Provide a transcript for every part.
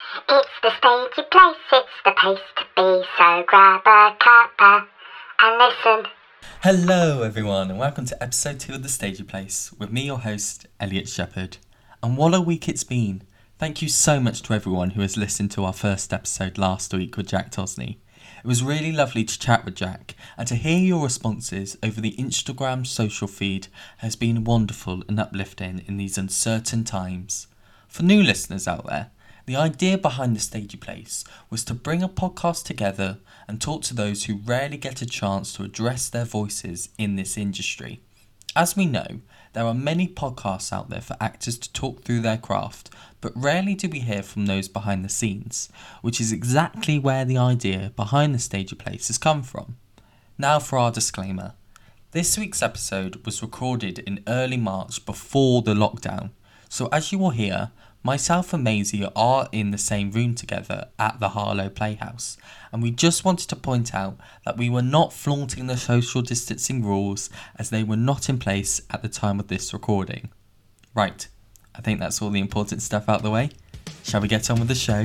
It's the stagey place, it's the place to be, so grab a cuppa and listen. Hello everyone and welcome to episode 2 of The Stagey Place with me, your host, Elliot Shepherd. And what a week it's been. Thank you so much to everyone who has listened to our first episode last week with Jack Tosney. It was really lovely to chat with Jack, and to hear your responses over the Instagram social feed has been wonderful and uplifting in these uncertain times. For new listeners out there, the idea behind The Stagey Place was to bring a podcast together and talk to those who rarely get a chance to address their voices in this industry. As we know, there are many podcasts out there for actors to talk through their craft, but rarely do we hear from those behind the scenes, which is exactly where the idea behind The Stagey Place has come from. Now for our disclaimer. This week's episode was recorded in early March before the lockdown, so as you will hear, myself and Maisie are in the same room together at the Harlow Playhouse, and we just wanted to point out that we were not flaunting the social distancing rules as they were not in place at the time of this recording. Right, I think that's all the important stuff out the way. Shall we get on with the show?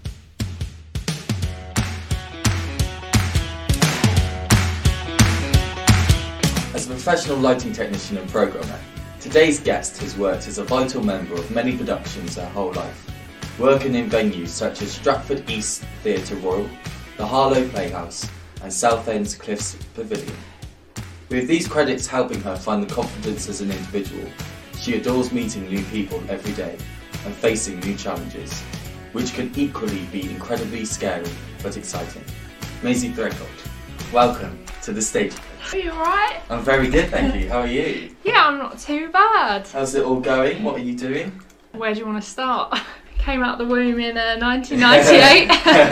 As a professional lighting technician and programmer, today's guest has worked as a vital member of many productions her whole life, working in venues such as Stratford East Theatre Royal, the Harlow Playhouse and Southend's Cliffs Pavilion. With these credits helping her find the confidence as an individual, she adores meeting new people every day and facing new challenges, which can equally be incredibly scary but exciting. Maisie Threadgold, welcome to The Stagey Place. Are you alright? I'm very good, thank you. How are you? Yeah, I'm not too bad. How's it all going? What are you doing? Where do you want to start? Came out the womb in 1998.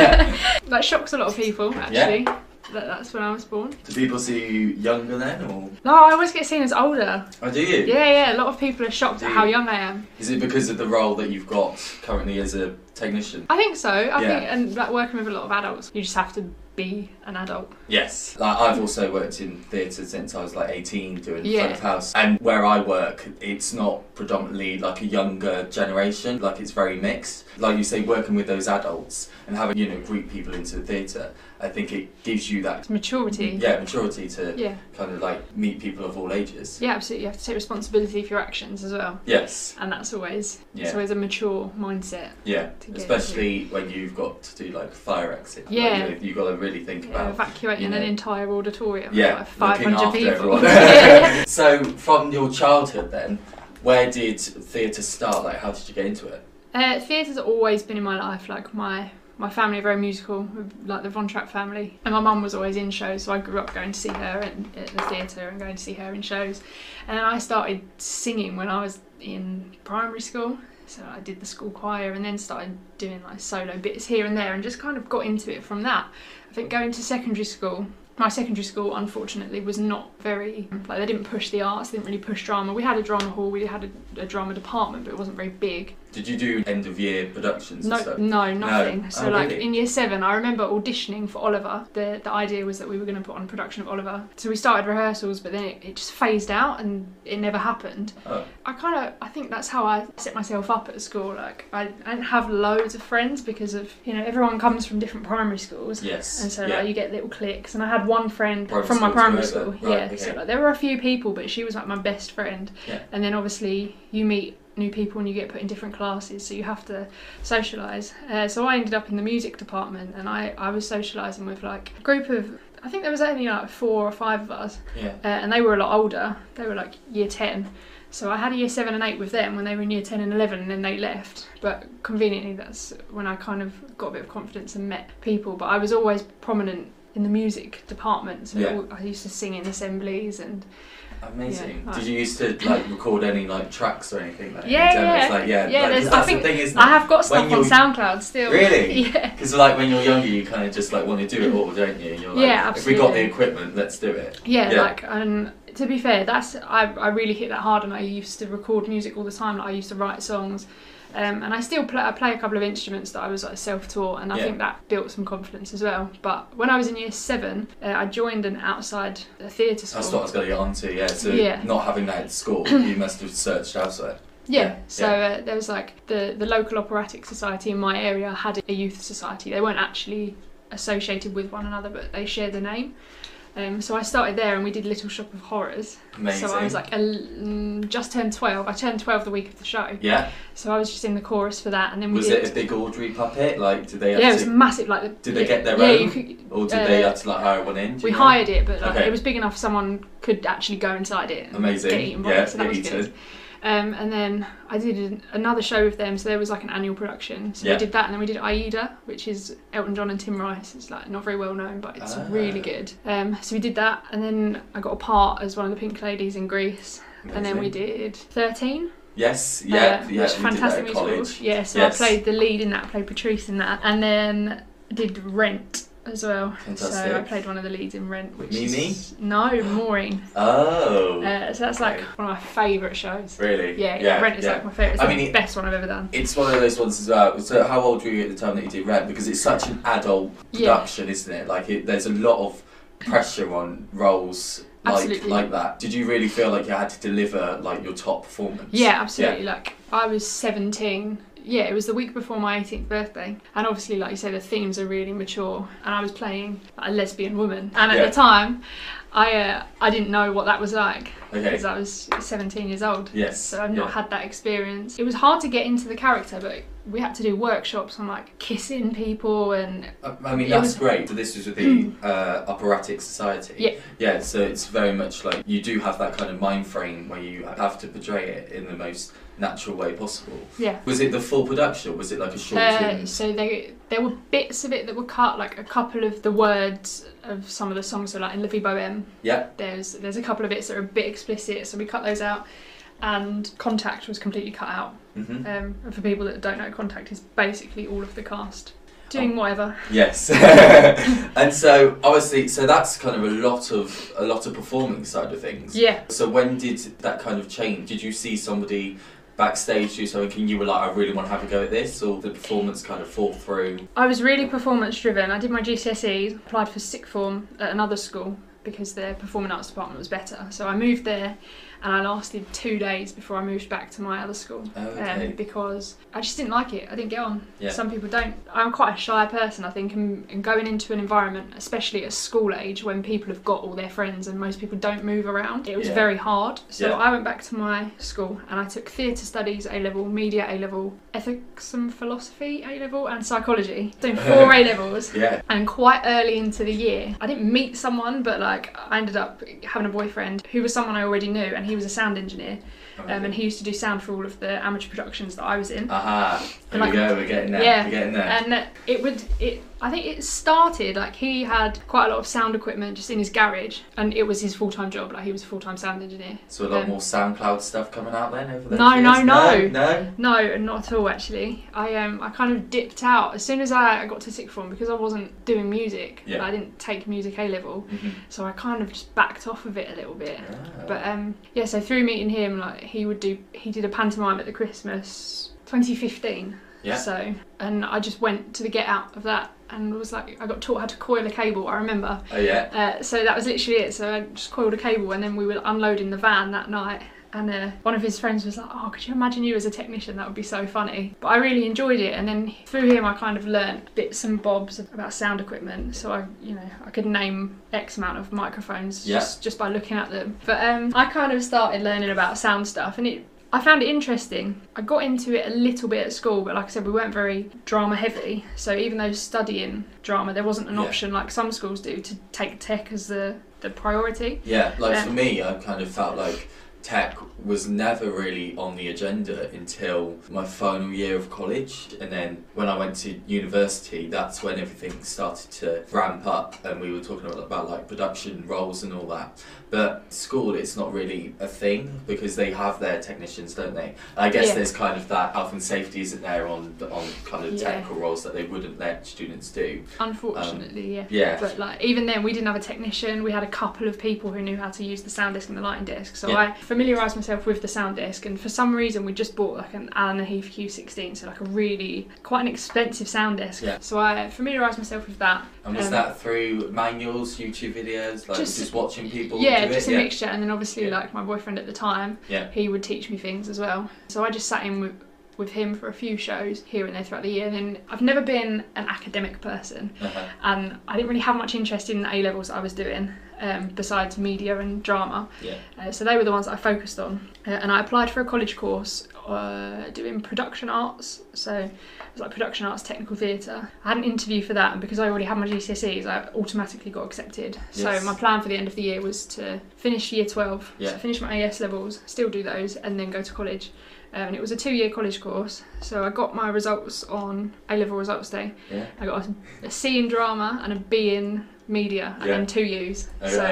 That shocks a lot of people, actually. Yeah. That's when I was born. Do people see you younger then, or? No, I always get seen as older. Oh, do you? Yeah, a lot of people are shocked at how young I am. Is it because of the role that you've got currently as a technician? I think so. I Yeah. think, and like working with a lot of adults, you just have to be an adult. Yes. Like, I've also worked in theatre since I was like 18 doing front of Yeah. house. And where I work, it's not predominantly like a younger generation. Like, it's very mixed. Like you say, working with those adults and having, group people into the theatre, I think it gives you that It's maturity. maturity to Yeah. kind of like meet people of all ages. Yeah, absolutely. You have to take responsibility for your actions as well. Yes. And that's always, Yeah. it's always a mature mindset. Yeah. To get Especially when you've got to do like fire exit. Yeah. Like, you've got to really think about Evacuating you know, an entire auditorium yeah, of like looking 500 after people. everyone. So from your childhood then, where did theatre start? Like, how did you get into it? Theatre's always been in my life. Like my family are very musical, like the Von Trapp family, and my mum was always in shows, so I grew up going to see her at the theatre and going to see her in shows. And then I started singing when I was in primary school, so I did the school choir and then started doing like solo bits here and there and just kind of got into it from that. I think going to secondary school, my secondary school unfortunately was not very, like they didn't push the arts, they didn't really push drama. We had a drama hall, we had a drama department, but it wasn't very big. Did you do end of year productions and stuff? No, nothing. No. So Oh, like really? in year 7, I remember auditioning for Oliver. The idea was that we were going to put on a production of Oliver. So we started rehearsals, but then it just phased out and it never happened. Oh. I think that's how I set myself up at school. Like I didn't have loads of friends because of, everyone comes from different primary schools. Yes. And so yeah. like you get little cliques, and I had one friend Primary from my school primary together. school. Right, Yeah. okay. So like there were a few people, but she was like my best friend. Yeah. And then obviously you meet new people and you get put in different classes, so you have to socialise. So I ended up in the music department, and I was socialising with like a group of, I think there was only like 4 or 5 of us, Yeah. and they were a lot older. They were like year 10. So I had a year 7 and 8 with them when they were in year 10 and 11, and then they left. But conveniently, that's when I kind of got a bit of confidence and met people. But I was always prominent in the music department, so Yeah. I used to sing in assemblies and. Amazing. Yeah, like- Did you used to like record any like tracks or anything? Like, Yeah, in terms, yeah. like, yeah. Yeah, like, 'cause there's- I that's think the thing, isn't it? I have got stuff When on you're- SoundCloud still. Really? Yeah. Because like when you're younger, you kind of just like want to do it all, don't you? You're like, Yeah, if we got the absolutely. equipment, let's do it. Yeah, Yeah. like, and to be fair, I really hit that hard, and I used to record music all the time. Like, I used to write songs, and I still play a couple of instruments that I was like self-taught, and I Yeah. think that built some confidence as well. But when I was in year 7, I joined an outside theatre school. That's what I was going to get onto, yeah. So Yeah. not having that at school, you must have searched elsewhere. Yeah, so there was like the local operatic society in my area had a youth society. They weren't actually associated with one another, but they shared the name. So I started there and we did Little Shop of Horrors. Amazing. So I was like, just turned 12. I turned 12 the week of the show. Yeah. So I was just in the chorus for that, and then Was it a big Audrey puppet? Like, did they have it was massive. Like, did they get their own? You could, or did they have to like hire one in? We hired it, but like, it was big enough someone could actually go inside it and Amazing. get eaten by it, so that was good. And then I did another show with them, so there was like an annual production. So we did that, and then we did Aida, which is Elton John and Tim Rice. It's like not very well known, but it's really good. So we did that, and then I got a part as one of the Pink Ladies in Grease. Amazing. And then we did 13. Yes, which fantastic musical. Yeah, so I played the lead in that, I played Patrice in that, and then did Rent as well. Fantastic. So I played one of the leads in Rent, which Mimi? No, Maureen. Oh. So that's like one of my favourite shows. Really? Yeah, Rent is like my favourite. It's the best one I've ever done. It's one of those ones as well. So how old were you at the time that you did Rent? Because it's such an adult production, isn't it? Like there's a lot of pressure on roles like that. Did you really feel like you had to deliver like your top performance? Yeah, absolutely. Yeah. Like I was 17. Yeah, it was the week before my 18th birthday, and obviously, like you say, the themes are really mature, and I was playing a lesbian woman, and at the time I didn't know what that was like, because I was 17 years old. Yes. So I've not had that experience. It was hard to get into the character, but we had to do workshops on like kissing people, and I mean that's great. So this was with the operatic society. Yeah. Yeah. So it's very much like you do have that kind of mind frame where you have to portray it in the most natural way possible. Yeah. Was it the full production, or was it like a short? So there were bits of it that were cut, like a couple of the words of some of the songs. So like in La Vie Bohème, there's a couple of bits that are a bit explicit, so we cut those out. And Contact was completely cut out. Mm-hmm. And for people that don't know, Contact is basically all of the cast doing whatever. Yes. And so obviously, so that's kind of a lot of performing side of things. Yeah. So when did that kind of change? Did you see somebody backstage do something and you were like, I really want to have a go at this, or the performance kind of fall through? I was really performance driven. I did my GCSEs, applied for sixth form at another school because their performing arts department was better. So I moved there, and I lasted 2 days before I moved back to my other school. Because I just didn't like it. I didn't get on. Yeah. Some people don't. I'm quite a shy person, I think, and going into an environment, especially at school age, when people have got all their friends and most people don't move around, it was very hard. So I went back to my school and I took theatre studies A-level, media A-level, ethics and philosophy A-level, and psychology. Doing 4 A-levels. Yeah. And quite early into the year, I didn't meet someone, but like I ended up having a boyfriend who was someone I already knew, and he was a sound engineer. And he used to do sound for all of the amateur productions that I was in. Aha, there we go, we're getting there. Yeah, we're getting there. And I think it started, like he had quite a lot of sound equipment just in his garage, and it was his full-time job, like he was a full-time sound engineer. So a lot more SoundCloud stuff coming out then over those years? No, not at all actually. I kind of dipped out as soon as I got to sixth form, because I wasn't doing music. I didn't take music A-level, so I kind of just backed off of it a little bit. But so through meeting him, like he did a pantomime at the Christmas 2015. Yeah. So, and I just went to the get out of that and was like, I got taught how to coil a cable, I remember. Oh yeah. So that was literally it. So I just coiled a cable, and then we were unloading the van that night. And one of his friends was like, oh, could you imagine you as a technician? That would be so funny. But I really enjoyed it. And then through him, I kind of learnt bits and bobs about sound equipment. So I could name X amount of microphones just by looking at them. But I kind of started learning about sound stuff, and I found it interesting. I got into it a little bit at school, but like I said, we weren't very drama heavy. So even though studying drama, there wasn't an option like some schools do to take tech as the priority. Yeah, like for me, I kind of felt like tech was never really on the agenda until my final year of college, and then when I went to university, that's when everything started to ramp up, and we were talking about like production roles and all that. But school, it's not really a thing because they have their technicians, don't they? I guess there's kind of that health and safety isn't there on kind of technical roles that they wouldn't let students do. Unfortunately, yeah. But like even then, we didn't have a technician. We had a couple of people who knew how to use the sound desk and the lighting desk. So for familiarised myself with the sound desk, and for some reason we just bought like an Allen & Heath Q16, so like a really quite an expensive sound desk. Yeah. So I familiarised myself with that. And was that through manuals, YouTube videos, like just watching people do it? Just a mixture, and then obviously like my boyfriend at the time, he would teach me things as well. So I just sat in with him for a few shows here and there throughout the year. And then I've never been an academic person, and I didn't really have much interest in the A-levels that I was doing, besides media and drama. So they were the ones that I focused on, and I applied for a college course doing production arts. So it was like production arts, technical theatre. I had an interview for that, and because I already had my GCSEs, I automatically got accepted. So my plan for the end of the year was to finish year 12, so finish my AS levels, still do those, and then go to college. And it was a 2-year college course, so I got my results on A-level results day. I got a C in drama and a B in media, and then 2 U's.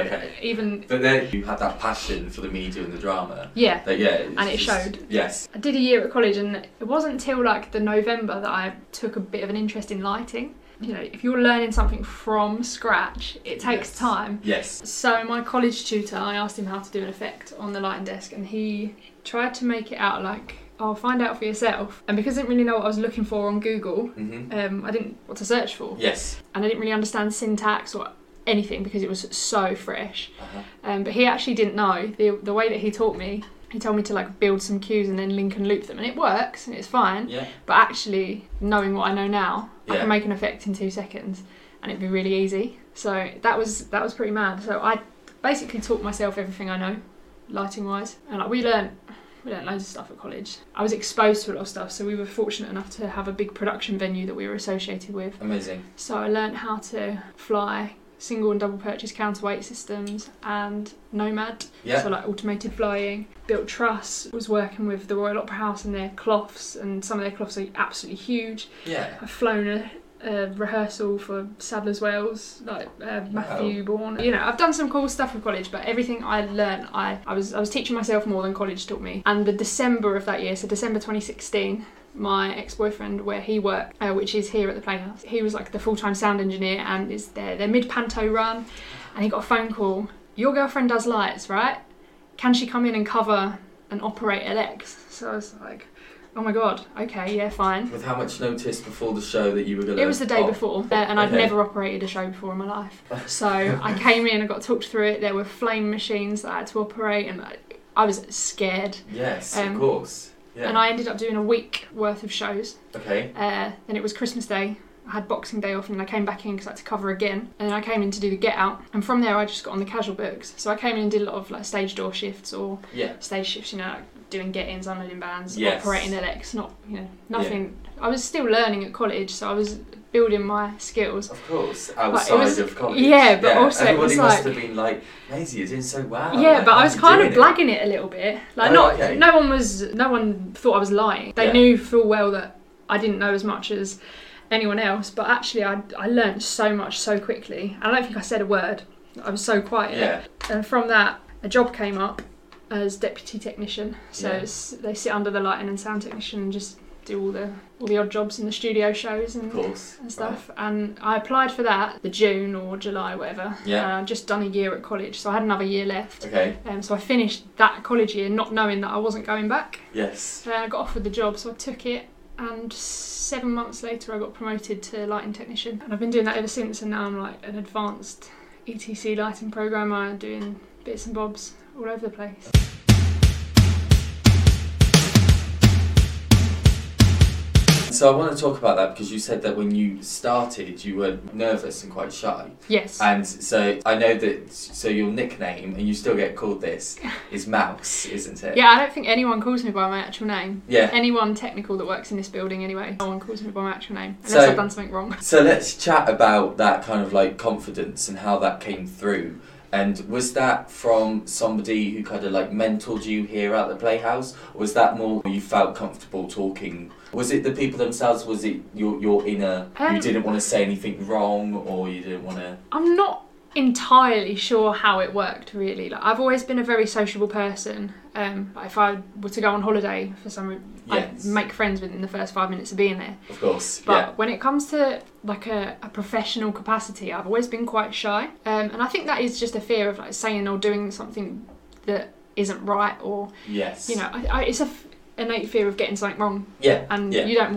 But then you had that passion for the media and the drama. And it showed. I did a year at college, and it wasn't until like the November that I took a bit of an interest in lighting. You know, if you're learning something from scratch, it takes time. So my college tutor, I asked him how to do an effect on the lighting desk, and he tried to make it out like, oh, find out for yourself. And because I didn't really know what I was looking for on Google, I didn't know what to search for. And I didn't really understand syntax or anything because it was so fresh. But he actually didn't know. The way that he taught me, he told me to like build some cues and then link and loop them, and it works and it's fine. But actually, knowing what I know now, I can make an effect in 2 seconds, and it'd be really easy. So that was pretty mad. So I basically taught myself everything I know, lighting wise, and like we learnt loads of stuff at college. I was exposed to a lot of stuff, so we were fortunate enough to have a big production venue that we were associated with. Amazing. So I learnt how to fly single and double purchase counterweight systems and Nomad, so like automated flying. Built truss, was working with the Royal Opera House and their cloths, and some of their cloths are absolutely huge. I've flown a rehearsal for Sadler's Wells, like Matthew Bourne. You know, I've done some cool stuff with college, but everything I learned, I was teaching myself more than college taught me. And the December of that year, so December 2016, my ex-boyfriend, where he worked, which is here at the Playhouse, he was like the full-time sound engineer, and is their mid-panto run, and he got a phone call. Your girlfriend does lights, right? Can she come in and cover and operate LX? So I was like, oh my god, okay, yeah, fine. With how much notice before the show that you were going to... It was the day before, and I'd never operated a show before in my life. So I came in and got talked through it. There were flame machines that I had to operate, and I was scared. Yes, of course. Yeah. And I ended up doing a week worth of shows. Then it was Christmas Day. I had Boxing Day off, and I came back in because I had to cover again. And then I came in to do the Get Out, and from there I just got on the casual books. So I came in and did a lot of like stage door shifts or stage shifts, you know, like doing get-ins, unloading bands, operating LX, nothing. I was still learning at college, so I was building my skills. Of course, outside of college. Yeah, but also everybody it was must have been like, Maisie, you're doing so well. Yeah, like, but I was kind of blagging it a little bit. Like no one thought I was lying. They knew full well that I didn't know as much as anyone else, but actually I learned so much so quickly. I don't think I said a word. I was so quiet. And from that, a job came up as deputy technician. So they sit under the lighting and sound technician and just do all the odd jobs in the studio shows and stuff. Right. And I applied for that the June or July, whatever. I'd just done a year at college, so I had another year left. So I finished that college year not knowing that I wasn't going back. I got offered the job, so I took it. And 7 months later I got promoted to lighting technician, and I've been doing that ever since, and now I'm like an advanced ETC lighting programmer doing bits and bobs all over the place. So I want to talk about that because you said that when you started you were nervous and quite shy. Yes. And so I know that, so your nickname, and you still get called this, is Mouse, isn't it? Yeah, I don't think anyone calls me by my actual name. Yeah. Anyone technical that works in this building anyway, no one calls me by my actual name, unless I've done something wrong. So let's chat about that kind of like confidence and how that came through. And was that from somebody who kind of like mentored you here at the Playhouse? Or was that more you felt comfortable talking? Was it the people themselves? Was it your inner, you didn't want to say anything wrong, or you didn't want to... I'm not entirely sure how it worked, really. Like, I've always been a very sociable person. If I were to go on holiday for some reason, I'd make friends within the first 5 minutes of being there. Of course, But when it comes to like a professional capacity, I've always been quite shy. And I think that is just a fear of like saying or doing something that isn't right, or Yes. you know, it's a innate fear of getting something wrong. Yeah. And yeah. you don't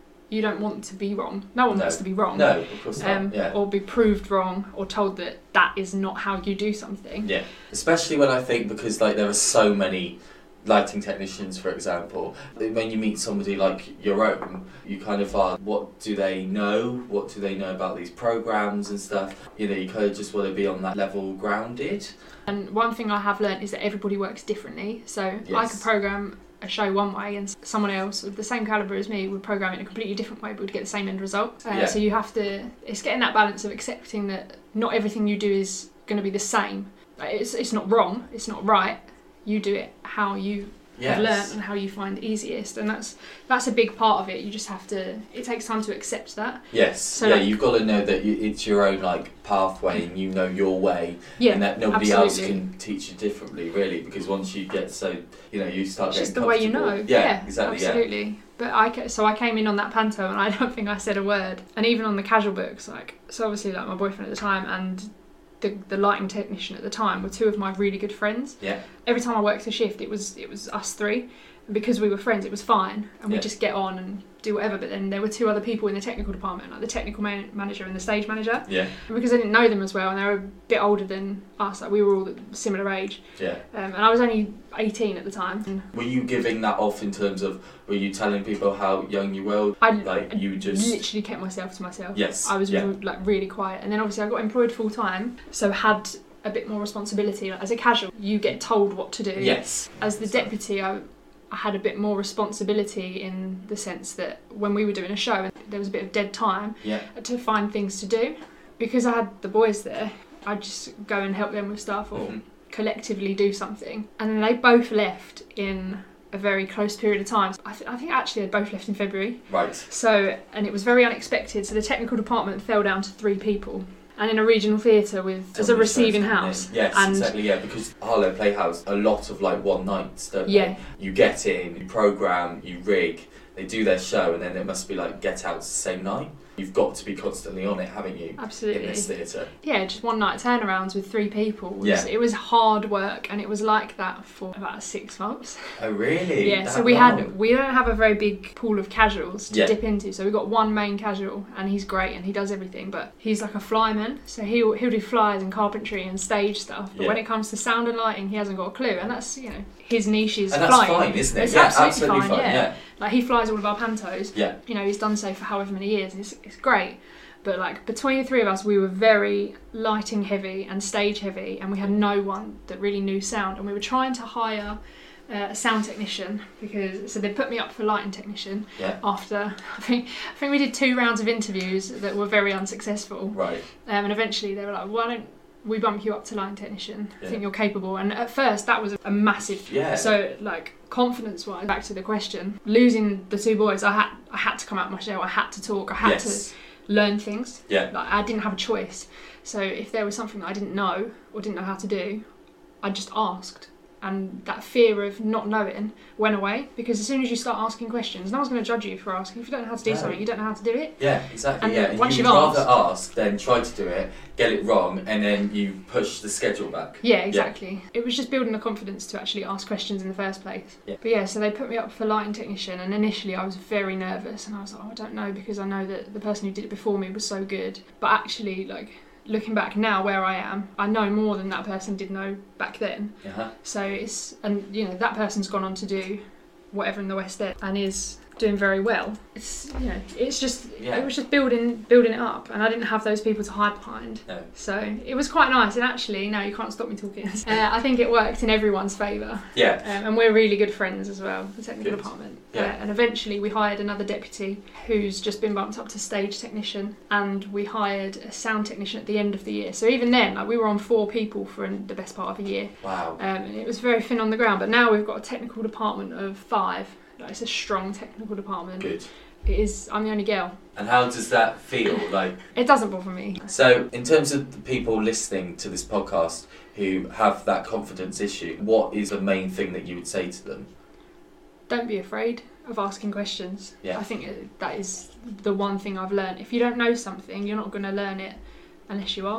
want to be wrong. No one wants to be wrong. No, of course not. Yeah. Or be proved wrong, or told that is not how you do something. Yeah. Especially when I think, because like there are so many lighting technicians, for example, when you meet somebody like your own, you kind of are, what do they know? What do they know about these programs and stuff? You know, you kind of just want to be on that level grounded. And one thing I have learnt is that everybody works differently. So I Yes. could program a show one way, and someone else with the same calibre as me would program it in a completely different way, but would get the same end result. Yeah. So you have to, it's getting that balance of accepting that not everything you do is going to be the same. Like, it's not wrong, it's not right. You do it how you have learnt and how you find easiest, and that's a big part of it. You just have to, it takes time to accept that. Yes. So yeah, like, you've got to know that it's your own like pathway, and you know your way, yeah, and that nobody absolutely. else can teach you differently, really. Because once you get you start It's getting just the way you comfortable. know. Yeah, exactly. Absolutely. Yeah. But I came in on that panto, and I don't think I said a word. And even on the casual books, like, so obviously like my boyfriend at the time and the lighting technician at the time were two of my really good friends. Yeah. Every time I worked a shift, it was us three, and because we were friends, it was fine, and we Yeah. just get on and do whatever. But then there were two other people in the technical department, like the technical manager and the stage manager. Yeah. And because I didn't know them as well, and they were a bit older than us, like we were all similar age, Yeah. and I was only 18 at the time. And Were you giving that off in terms of, were you telling people how young you were? I You just literally kept myself to myself. Yes. I was Yeah. like really quiet, and then obviously I got employed full time, so had a bit more responsibility. Like, as a casual, you get told what to do. Yes. As the deputy, I had a bit more responsibility in the sense that when we were doing a show, there was a bit of dead time Yeah. to find things to do. Because I had the boys there, I'd just go and help them with stuff, or Mhm. collectively do something. And then they both left in a very close period of time. I think actually they both left in February. Right. So, and it was very unexpected. So the technical department fell down to 3 people. And in a regional theatre with as a receiving house. Yes, and exactly. Yeah, because Harlow Playhouse, a lot of like one nights, don't Yeah. they? You get in, you program, you rig, they do their show, and then it must be like get outs the same night. You've got to be constantly on it, haven't you? Absolutely. In this theatre. Yeah, just one night turnarounds with 3 people. Yeah. It was hard work, and it was like that for about 6 months. Oh really? Yeah, That so we long? don't have a very big pool of casuals to Yeah. dip into. So we've got one main casual, and he's great and he does everything, but he's like a flyman, so he'll do flyers and carpentry and stage stuff. But Yeah. when it comes to sound and lighting, he hasn't got a clue, and that's, you know, his niche is And that's flying. fine, isn't it? It's Yeah, absolutely, fine. yeah. Like, he flies all of our pantos. Yeah. You know, he's done so for however many years. It's great. But like, between the 3 of us, we were very lighting heavy and stage heavy, and we had no one that really knew sound. And we were trying to hire a sound technician, so they put me up for lighting technician. Yeah. After I think we did 2 rounds of interviews that were very unsuccessful. Right. And eventually they were like, "Why don't we bump you up to lighting technician? I Yeah. think you're capable." And at first that was a massive. Yeah. So like, confidence-wise, back to the question, losing the 2 boys, I had to come out of my shell. I had to talk. I had Yes. to learn things. Yeah. Like, I didn't have a choice. So if there was something that I didn't know or didn't know how to do, I just asked. And that fear of not knowing went away, because as soon as you start asking questions, no one's going to judge you for asking. If you don't know how to do No. something, you don't know how to do it. Yeah, exactly. And Yeah, and once you'd you've rather asked- ask than try to do it, get it wrong, and then you push the schedule back. Yeah, exactly. It was just building the confidence to actually ask questions in the first place. Yeah. But yeah, so they put me up for lighting technician, and initially I was very nervous, and I was like, I don't know, because I know that the person who did it before me was so good. But actually, like, looking back now where I am, I know more than that person did know back then. Uh-huh. So and you know, that person's gone on to do whatever in the West End and is doing very well. It's, you know, it's just, Yeah. it was just building it up, and I didn't have those people to hide behind. No. So it was quite nice, and actually, no, you can't stop me talking. I think it worked in everyone's favour. Yeah. And we're really good friends as well, the technical Good. department. Yeah. And eventually we hired another deputy who's just been bumped up to stage technician, and we hired a sound technician at the end of the year. So even then, like, we were on 4 people for the best part of a year. Wow. And it was very thin on the ground, but now we've got a technical department of 5. Like, it's a strong technical department. Good. It is. I'm the only girl. And how does that feel? Like, It doesn't bother me. so in terms of the people listening to this podcast who have that confidence issue, what is the main thing that you would say to them? Don't be afraid of asking questions. Yeah. I think that is the one thing I've learned. If you don't know something, you're not going to learn it unless you ask.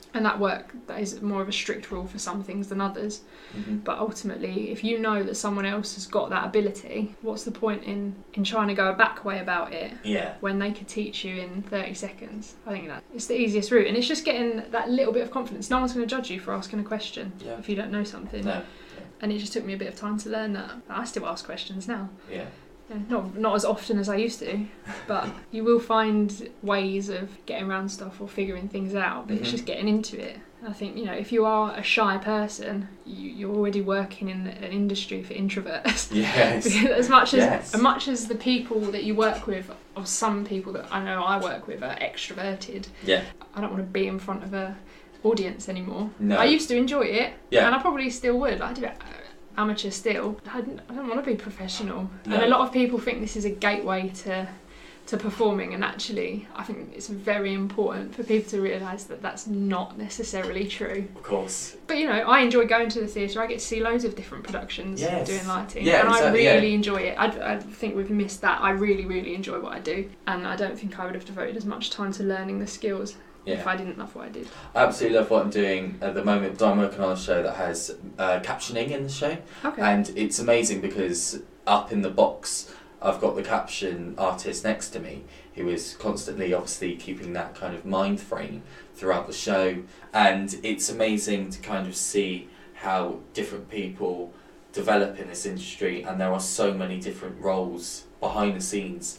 And that is more of a strict rule for some things than others. But ultimately, if you know that someone else has got that ability, what's the point in trying to go a back way about it when they could teach you in 30 seconds? I think that it's the easiest route, and it's just getting that little bit of confidence. No one's going to judge you for asking a question if you don't know something. No. And it just took me a bit of time to learn that. I still ask questions now. Yeah. Not as often as I used to, but you will find ways of getting around stuff or figuring things out, but it's just getting into it. I think, if you are a shy person, you're already working in an industry for introverts. Yes. as much as the people that you work with, or some people that I know I work with, are extroverted, I don't want to be in front of a audience anymore. No. I used to enjoy it, and I probably still would. I do it amateur still. I don't want to be professional. No. And a lot of people think this is a gateway to performing, and actually I think it's very important for people to realise that that's not necessarily true. Of course. But I enjoy going to the theatre. I get to see loads of different productions doing lighting, and exactly, I really enjoy it. I think we've missed that. I really, really enjoy what I do, and I don't think I would have devoted as much time to learning the skills if I didn't love what I did. I absolutely love what I'm doing at the moment. I'm working on a show that has captioning in the show, and it's amazing because up in the box I've got the caption artist next to me who is constantly obviously keeping that kind of mind frame throughout the show, and it's amazing to kind of see how different people develop in this industry, and there are so many different roles behind the scenes.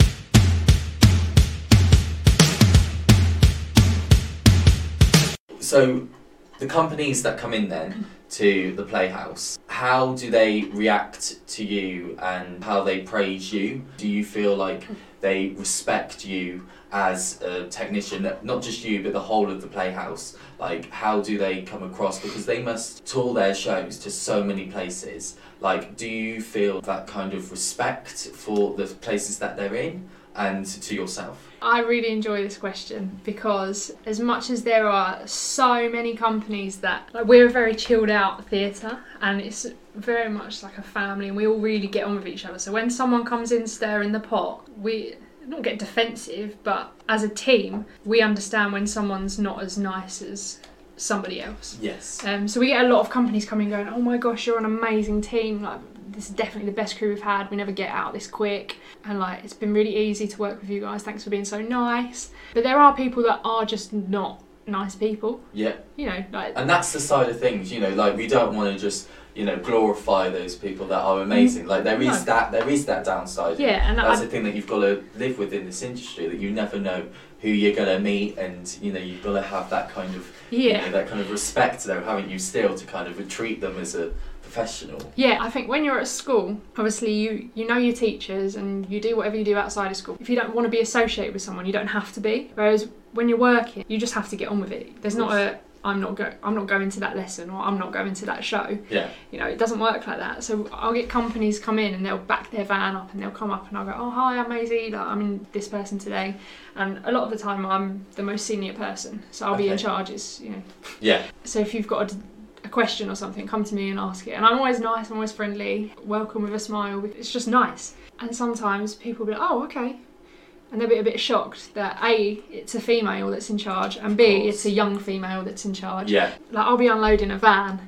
So the companies that come in then to the Playhouse, how do they react to you and how they praise you? Do you feel like they respect you as a technician, not just you but the whole of the Playhouse? Like, how do they come across? Because they must tour their shows to so many places. Like, do you feel that kind of respect for the places that they're in and to yourself? I really enjoy this question because as much as there are so many companies that, we're a very chilled out theatre, and it's very much like a family, and we all really get on with each other. So when someone comes in stirring the pot, we don't get defensive, but as a team we understand when someone's not as nice as somebody else. Yes. So we get a lot of companies coming going, oh my gosh, you're an amazing team, like this is definitely the best crew we've had, we never get out this quick, and like it's been really easy to work with you guys, thanks for being so nice. But there are people that are just not nice people. Yeah. And that's the side of things, like we don't want to just glorify those people that are amazing. Like there is that downside. Yeah, and that's the thing that you've got to live with in this industry, that you never know who you're gonna meet, and you've got to have that kind of that kind of respect though, haven't you, still, to kind of treat them as a professional. Yeah, I think when you're at school, obviously you know your teachers and you do whatever you do outside of school. If you don't want to be associated with someone, you don't have to be. Whereas when you're working, you just have to get on with it. There's not a I'm not going to that lesson, or I'm not going to that show. Yeah. It doesn't work like that. So I'll get companies come in and they'll back their van up and they'll come up and I'll go, oh hi, I'm Maisie, I'm in this person today. And a lot of the time I'm the most senior person, so I'll be in charge. Yeah. So if you've got a question or something, come to me and ask it. And I'm always nice, I'm always friendly, welcome with a smile. It's just nice. And sometimes people will be like, oh, okay. And they'll be a bit shocked that A, it's a female that's in charge, and B, it's a young female that's in charge. Yeah. Like I'll be unloading a van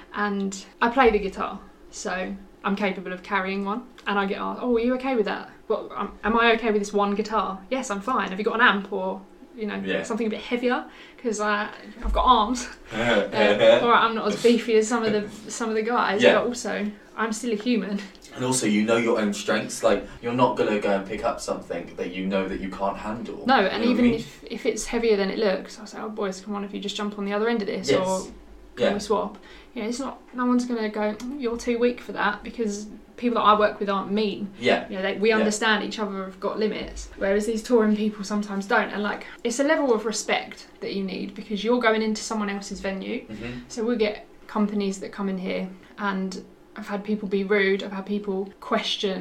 and I play the guitar, so I'm capable of carrying one. And I get asked, oh, are you okay with that? Well, am I okay with this one guitar? Yes, I'm fine. Have you got an amp or something a bit heavier? Because I've got arms. Or I'm not as beefy as some of the guys, but also I'm still a human. And also, your own strengths. Like, you're not going to go and pick up something that you know that you can't handle. No, and even if it's heavier than it looks, I'll say, oh boys, come on, if you just jump on the other end of this, or can we swap? It's not, no one's going to go, you're too weak for that, because people that I work with aren't mean. Yeah. We understand each other have got limits, whereas these touring people sometimes don't. And like, it's a level of respect that you need, because you're going into someone else's venue. Mm-hmm. So we'll get companies that come in here, and I've had people be rude, I've had people question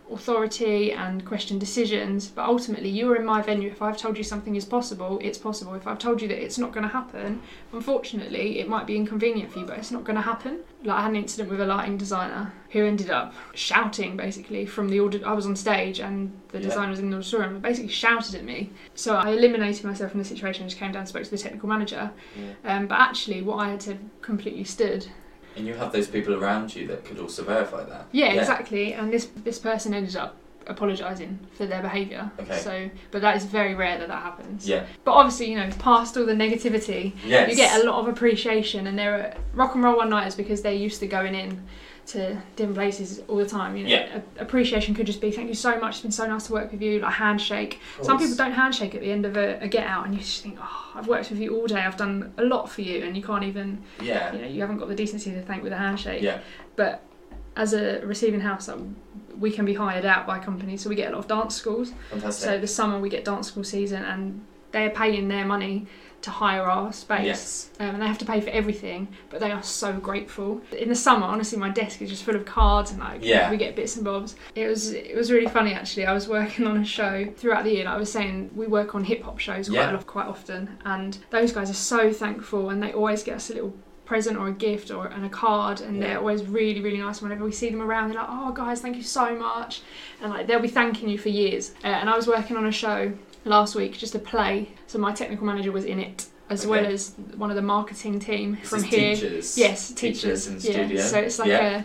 authority and question decisions, but ultimately you are in my venue. If I've told you something is possible, it's possible. If I've told you that it's not going to happen, unfortunately it might be inconvenient for you, but it's not going to happen. Like, I had an incident with a lighting designer who ended up shouting basically from the I was on stage and the designer was in the auditorium and basically shouted at me. So I eliminated myself from the situation and just came down and spoke to the technical manager. But actually what I had said completely stood. And you have those people around you that could also verify that. Yeah, exactly. And this person ended up apologising for their behaviour. Okay. So, but that is very rare that happens. Yeah. But obviously, past all the negativity, Yes. you get a lot of appreciation. And there are rock and roll one-nighters, because they're used to going in to different places all the time. Appreciation could just be, thank you so much, it's been so nice to work with you, like handshake. Some people don't handshake at the end of a get out, and you just think, oh, I've worked with you all day, I've done a lot for you, and you can't even, you haven't got the decency to thank with a handshake. Yeah. But as a receiving house, we can be hired out by companies, so we get a lot of dance schools. Fantastic. So the summer we get dance school season, and they're paying their money to hire our space. Yes. And they have to pay for everything, but they are so grateful. In the summer, honestly, my desk is just full of cards and we get bits and bobs. It was really funny, actually. I was working on a show throughout the year, and I was saying we work on hip hop shows quite often, and those guys are so thankful, and they always get us a little present or a gift and a card, and they're always really, really nice. Whenever we see them around, they're like, oh guys, thank you so much, and they'll be thanking you for years. And I was working on a show last week, just a play, so my technical manager was in it, as well as one of the marketing team from here. Teachers? Yes, teachers in the studio. So it's like a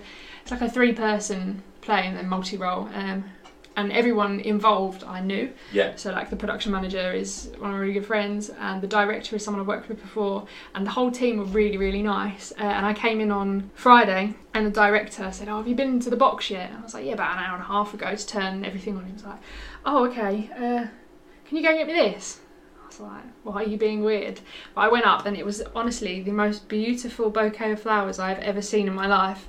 3-person play and then multi-role, and everyone involved I knew. So like the production manager is one of my really good friends, and the director is someone I've worked with before, and the whole team were really, really nice. And I came in on Friday, and the director said, oh, have you been to the box yet? And I was like, yeah, about an hour and a half ago, to turn everything on. He was like, oh, okay, can you go and get me this? I was like, why are you being weird? But I went up, and it was honestly the most beautiful bouquet of flowers I've ever seen in my life.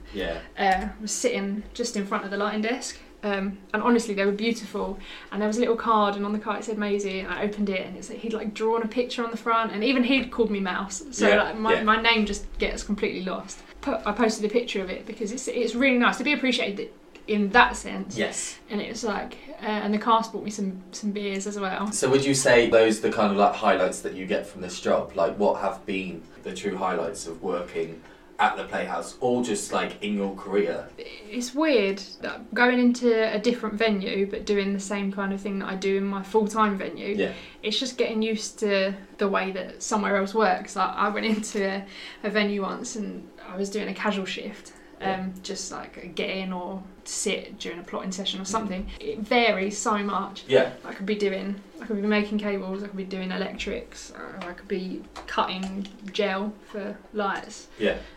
Was sitting just in front of the lighting desk. And honestly, they were beautiful, and there was a little card, and on the card it said Maisie, and I opened it, and he'd drawn a picture on the front, and even he'd called me Mouse, so my name just gets completely lost. I posted a picture of it because it's really nice to be appreciated in that sense. Yes. And it's and the cast bought me some beers as well. So would you say those are the kind of highlights that you get from this job? Like, what have been the true highlights of working at the Playhouse, or just in your career? It's weird that going into a different venue but doing the same kind of thing that I do in my full-time venue. It's just getting used to the way that somewhere else works. I went into a venue once, and I was doing a casual shift, just a get in or sit during a plotting session or something. It varies so much. I could be making cables, I could be doing electrics, I could be cutting gel for lights.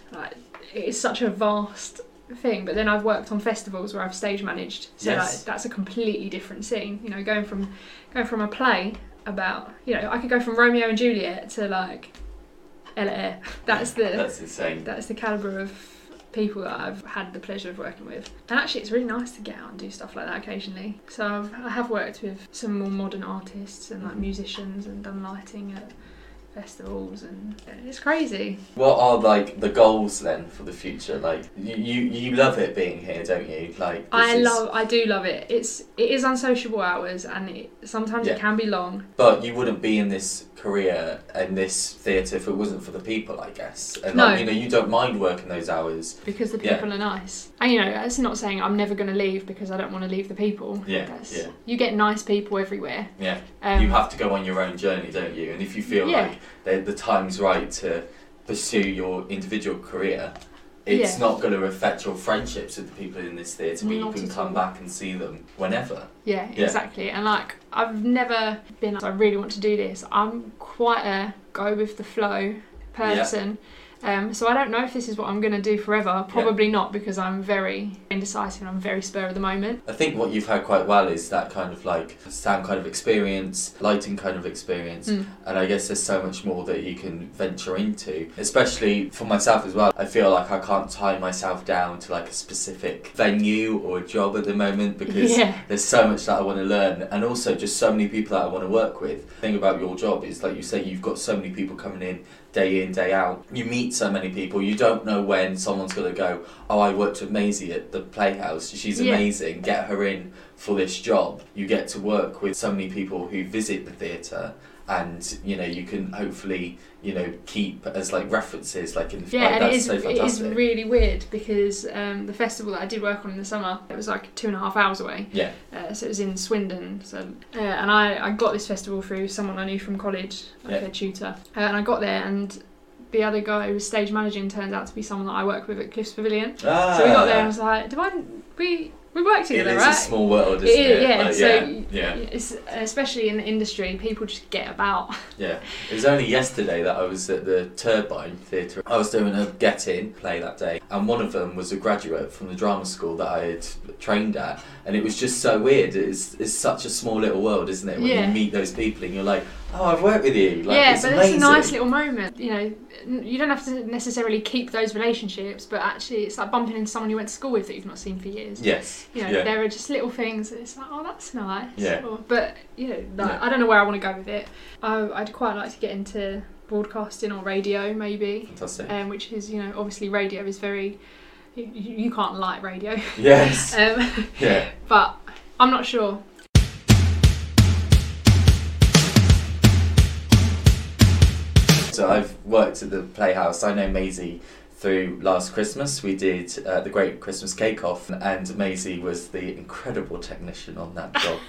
It's such a vast thing. But then I've worked on festivals where I've stage managed, so that's a completely different scene. Going from a play about, I could go from Romeo and Juliet to Ella Eyre. That's insane. That's the calibre of people that I've had the pleasure of working with. And actually it's really nice to get out and do stuff like that occasionally. So I have worked with some more modern artists and musicians, and done lighting at festivals, and it's crazy. What are the goals then for the future? You love it being here, don't you? I do love it. It is unsociable hours, and sometimes it can be long. But you wouldn't be in this career and this theatre if it wasn't for the people, I guess. And no. You don't mind working those hours because the people are nice. And that's not saying I'm never going to leave because I don't want to leave the people. You get nice people everywhere. You have to go on your own journey, don't you? And if you feel like the time's right to pursue your individual career, it's not going to affect your friendships with the people in this theatre, but you can come back and see them whenever. Yeah, exactly. And I've never been, I really want to do this. I'm quite a go with the flow person. So I don't know if this is what I'm going to do forever. Probably not, because I'm very indecisive and I'm very spur of the moment. I think what you've had quite well is that kind of sound kind of experience, lighting kind of experience, and I guess there's so much more that you can venture into, especially for myself as well. I feel like I can't tie myself down to a specific venue or job at the moment, because there's so much that I want to learn, and also just so many people that I want to work with. The thing about your job is, like you say, you've got so many people coming in, day day out. You meet meet so many people. You don't know when someone's going to go, oh, I worked with Maisie at the Playhouse. She's amazing. Get her in for this job. You get to work with so many people who visit the theatre, and you can hopefully keep as like references like in the and that's so fantastic. It is really weird because the festival that I did work on in the summer, it was like 2.5 hours away. So it was in Swindon. So and I got this festival through someone I knew from college, like a tutor, and I got there, and the other guy who was stage managing turned out to be someone that I work with at Cliffs Pavilion. So we got there and I was like, we work together, right? It's a small world, isn't it? It's, especially in the industry, people just get about. Yeah. It was only yesterday that I was at the Turbine Theatre. I was doing a get-in play that day, and one of them was a graduate from the drama school that I had trained at, and it was just so weird. It's such a small little world, isn't it? When you meet those people and you're like, oh, I've worked with you. Like, it's amazing. It's a nice little moment. You don't have to necessarily keep those relationships, but actually it's like bumping into someone you went to school with that you've not seen for years. Yes. There are just little things that it's like, oh, that's nice. Yeah. But I don't know where I want to go with it. I'd quite like to get into broadcasting or radio, maybe. Fantastic. Which is, obviously radio is very. You can't like radio. Yes. But I'm not sure. So I've worked at the Playhouse. I know Maisie through last Christmas. We did the Great Christmas Cake Off, and Maisie was the incredible technician on that job.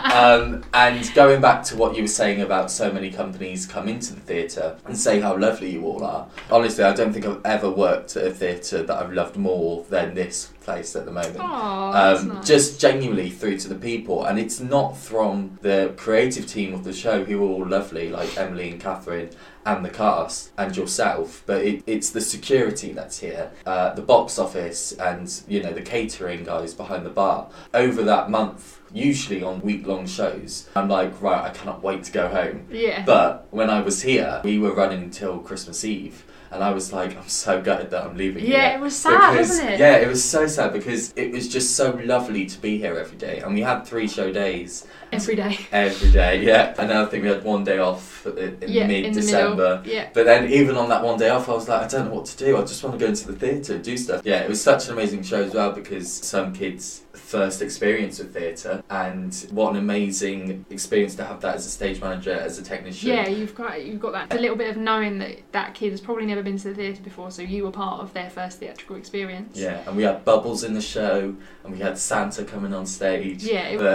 And going back to what you were saying about so many companies come into the theatre and say how lovely you all are, honestly, I don't think I've ever worked at a theatre that I've loved more than this place at the moment. That's nice. Just genuinely through to the people, and it's not from the creative team of the show who are all lovely, like Emily and Catherine and the cast and yourself, but it's the security that's here, the box office, and the catering guys behind the bar. Over that month, usually on week-long shows, I'm like, right, I cannot wait to go home. But when I was here, we were running until Christmas Eve. And I was like, I'm so gutted that I'm leaving here. Yeah, it was sad, wasn't it? Yeah, it was so sad because it was just so lovely to be here every day. And we had 3 show days. Every day. Every day, yeah. And then I think we had 1 day off in mid-December. But then even on that 1 day off, I was like, I don't know what to do. I just want to go into the theatre and do stuff. Yeah, it was such an amazing show as well because some kids' first experience with theatre, and what an amazing experience to have that as a stage manager, as a technician. Yeah, you've got that. A little bit of knowing that kid has probably never been to the theatre before, so you were part of their first theatrical experience. Yeah, and we had Bubbles in the show, and we had Santa coming on stage.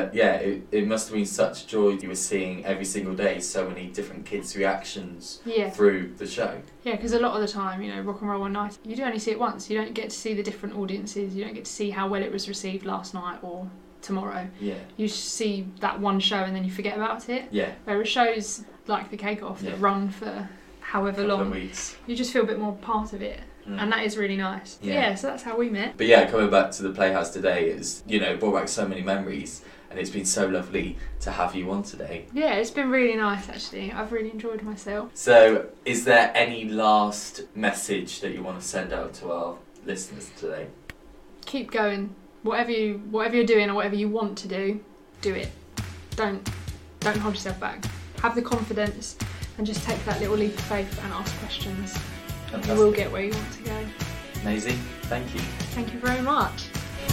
It must have been such joy. You were seeing every single day so many different kids' reactions through the show. Yeah, because a lot of the time, Rock and Roll One Night, you do only see it once. You don't get to see the different audiences. You don't get to see how well it was received last night or tomorrow. Yeah. You see that one show and then you forget about it. Yeah. Whereas shows like the Cake Off that run for however long, weeks, you just feel a bit more part of it. And that is really nice. Yeah, so that's how we met. But yeah, coming back to the Playhouse today is, brought back so many memories, and it's been so lovely to have you on today. Yeah, it's been really nice actually. I've really enjoyed myself. So, is there any last message that you want to send out to our listeners today? Keep going. Whatever you're doing or whatever you want to do it. Don't hold yourself back. Have the confidence and just take that little leap of faith and ask questions. Fantastic. You will get where you want to go. Amazing. Thank you. Thank you very much.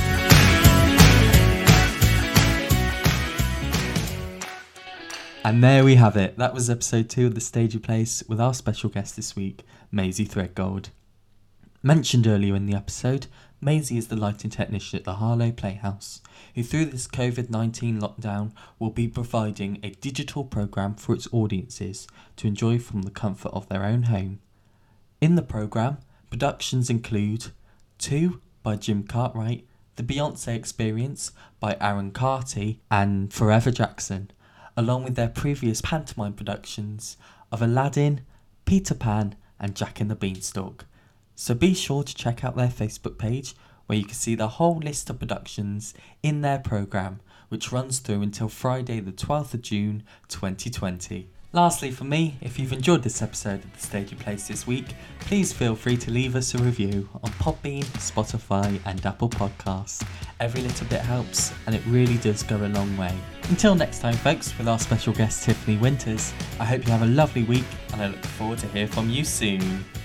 And there we have it. That was episode 2 of The Stagey Place with our special guest this week, Maisie Threadgold. Mentioned earlier in the episode, Maisie is the lighting technician at the Harlow Playhouse, who through this COVID-19 lockdown will be providing a digital programme for its audiences to enjoy from the comfort of their own home. In the programme, productions include 2 by Jim Cartwright, The Beyonce Experience by Aaron Carty and Forever Jackson, along with their previous pantomime productions of Aladdin, Peter Pan and Jack and the Beanstalk. So be sure to check out their Facebook page where you can see the whole list of productions in their programme, which runs through until Friday the 12th of June 2020. Lastly for me, if you've enjoyed this episode of The Stagey Place this week, please feel free to leave us a review on Podbean, Spotify and Apple Podcasts. Every little bit helps and it really does go a long way. Until next time folks, with our special guest Tiffany Winters, I hope you have a lovely week and I look forward to hear from you soon.